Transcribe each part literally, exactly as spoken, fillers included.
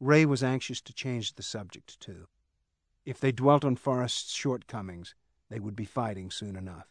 Ray was anxious to change the subject, too. If they dwelt on Forrest's shortcomings, they would be fighting soon enough.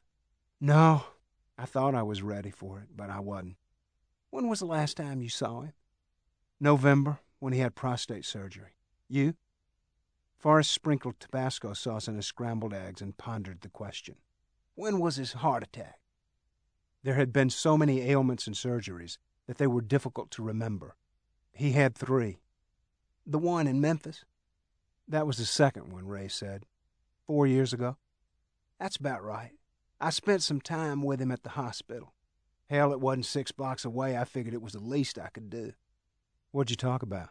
No, I thought I was ready for it, but I wasn't. When was the last time you saw him? November, when he had prostate surgery. You? Forrest sprinkled Tabasco sauce on his scrambled eggs and pondered the question. When was his heart attack? There had been so many ailments and surgeries that they were difficult to remember. He had three. The one in Memphis? That was the second one, Ray said. Four years ago? That's about right. I spent some time with him at the hospital. Hell, it wasn't six blocks away. I figured it was the least I could do. What'd you talk about?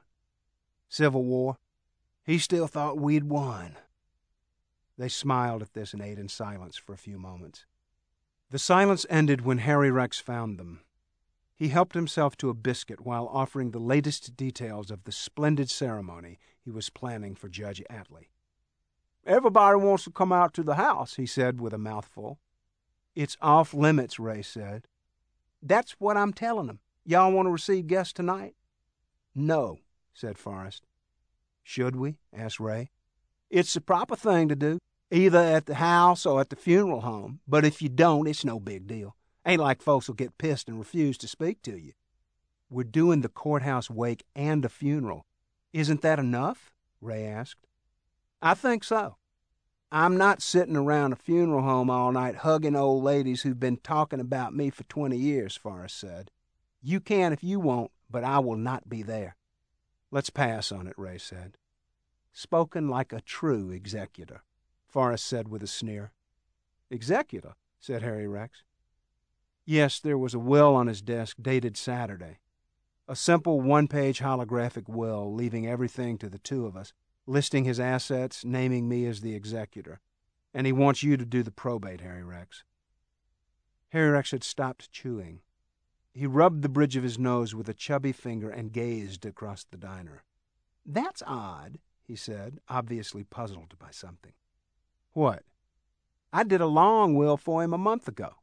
Civil War. He still thought we'd won. They smiled at this and ate in silence for a few moments. The silence ended when Harry Rex found them. He helped himself to a biscuit while offering the latest details of the splendid ceremony he was planning for Judge Atlee. Everybody wants to come out to the house, he said with a mouthful. It's off limits, Ray said. That's what I'm telling them. Y'all want to receive guests tonight? No, said Forrest. Should we? Asked Ray. It's the proper thing to do, either at the house or at the funeral home. But if you don't, it's no big deal. Ain't like folks will get pissed and refuse to speak to you. We're doing the courthouse wake and a funeral. Isn't that enough? Ray asked. I think so. I'm not sitting around a funeral home all night hugging old ladies who've been talking about me for twenty years, Forrest said. You can if you won't, but I will not be there. Let's pass on it, Ray said. Spoken like a true executor, Forrest said with a sneer. Executor? Said Harry Rex. Yes, there was a will on his desk dated Saturday. A simple one-page holographic will, leaving everything to the two of us, listing his assets, naming me as the executor. And he wants you to do the probate, Harry Rex. Harry Rex had stopped chewing. He rubbed the bridge of his nose with a chubby finger and gazed across the diner. That's odd, he said, obviously puzzled by something. What? I did a long will for him a month ago.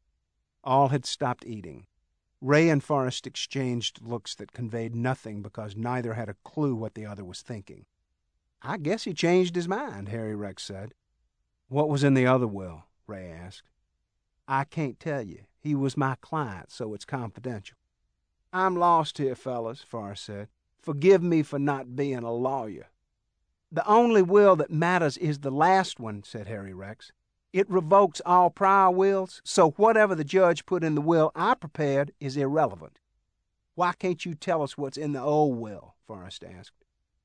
All had stopped eating. Ray and Forrest exchanged looks that conveyed nothing because neither had a clue what the other was thinking. I guess he changed his mind, Harry Rex said. What was in the other will? Ray asked. I can't tell you. He was my client, so it's confidential. I'm lost here, fellas, Forrest said. Forgive me for not being a lawyer. The only will that matters is the last one, said Harry Rex. It revokes all prior wills, so whatever the judge put in the will I prepared is irrelevant. Why can't you tell us what's in the old will? Forrest asked.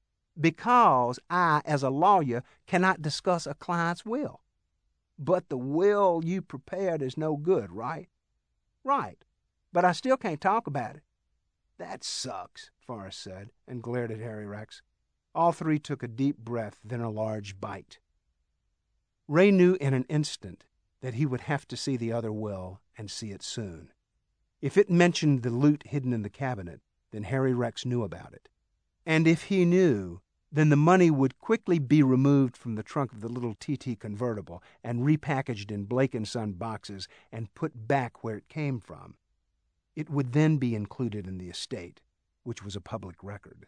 Because I, as a lawyer, cannot discuss a client's will. But the will you prepared is no good, right? Right, but I still can't talk about it. That sucks, Forrest said, and glared at Harry Rex. All three took a deep breath, then a large bite. Ray knew in an instant that he would have to see the other will, and see it soon. If it mentioned the loot hidden in the cabinet, then Harry Rex knew about it. And if he knew, then the money would quickly be removed from the trunk of the little T T convertible and repackaged in Blake and Son boxes and put back where it came from. It would then be included in the estate, which was a public record.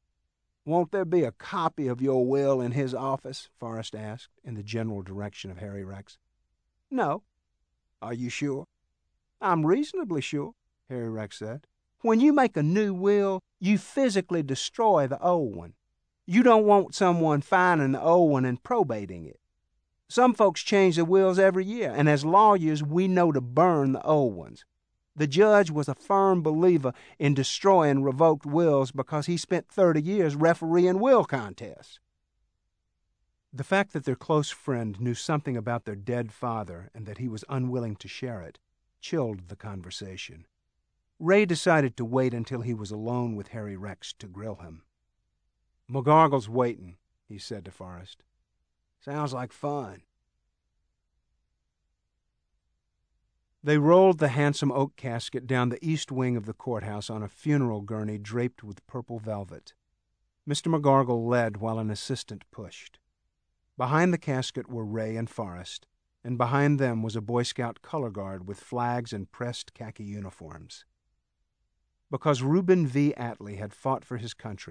Won't there be a copy of your will in his office? Forrest asked, in the general direction of Harry Rex. No. Are you sure? I'm reasonably sure, Harry Rex said. When you make a new will, you physically destroy the old one. You don't want someone finding the old one and probating it. Some folks change their wills every year, and as lawyers, we know to burn the old ones. The judge was a firm believer in destroying revoked wills because he spent thirty years refereeing will contests. The fact that their close friend knew something about their dead father and that he was unwilling to share it chilled the conversation. Ray decided to wait until he was alone with Harry Rex to grill him. McGargle's waiting, he said to Forrest. Sounds like fun. They rolled the handsome oak casket down the east wing of the courthouse on a funeral gurney draped with purple velvet. Mister McGargle led while an assistant pushed. Behind the casket were Ray and Forrest, and behind them was a Boy Scout color guard with flags and pressed khaki uniforms. Because Reuben V. Atlee had fought for his country,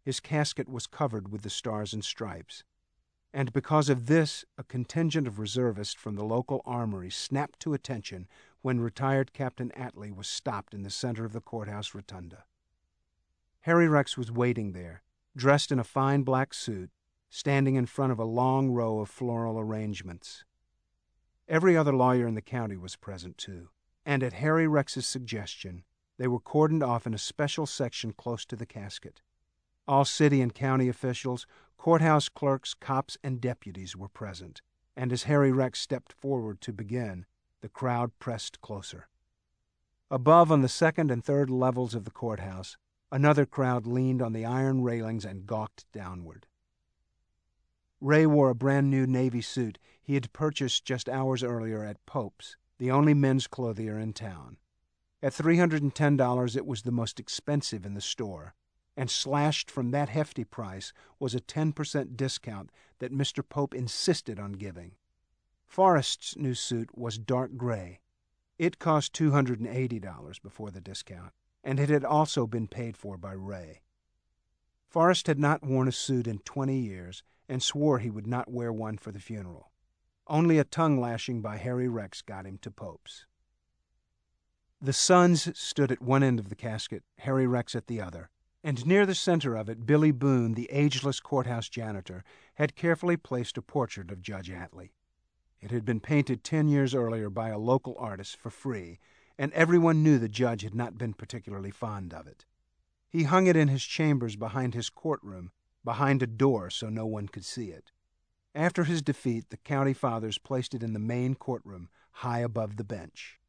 his casket was covered with the stars and stripes. And because of this, a contingent of reservists from the local armory snapped to attention when retired Captain Atlee was stopped in the center of the courthouse rotunda. Harry Rex was waiting there, dressed in a fine black suit, standing in front of a long row of floral arrangements. Every other lawyer in the county was present, too, and at Harry Rex's suggestion, they were cordoned off in a special section close to the casket. All city and county officials, courthouse clerks, cops, and deputies were present, and as Harry Rex stepped forward to begin, the crowd pressed closer. Above, on the second and third levels of the courthouse, another crowd leaned on the iron railings and gawked downward. Ray wore a brand-new Navy suit he had purchased just hours earlier at Pope's, the only men's clothier in town. At three hundred ten dollars, it was the most expensive in the store, and slashed from that hefty price was a ten percent discount that Mister Pope insisted on giving. Forrest's new suit was dark gray. It cost two hundred eighty dollars before the discount, and it had also been paid for by Ray. Forrest had not worn a suit in twenty years and swore he would not wear one for the funeral. Only a tongue-lashing by Harry Rex got him to Pope's. The sons stood at one end of the casket, Harry Rex at the other, and near the center of it Billy Boone, the ageless courthouse janitor, had carefully placed a portrait of Judge Atlee. It had been painted ten years earlier by a local artist for free, and everyone knew the judge had not been particularly fond of it. He hung it in his chambers behind his courtroom, behind a door so no one could see it. After his defeat, the county fathers placed it in the main courtroom, high above the bench.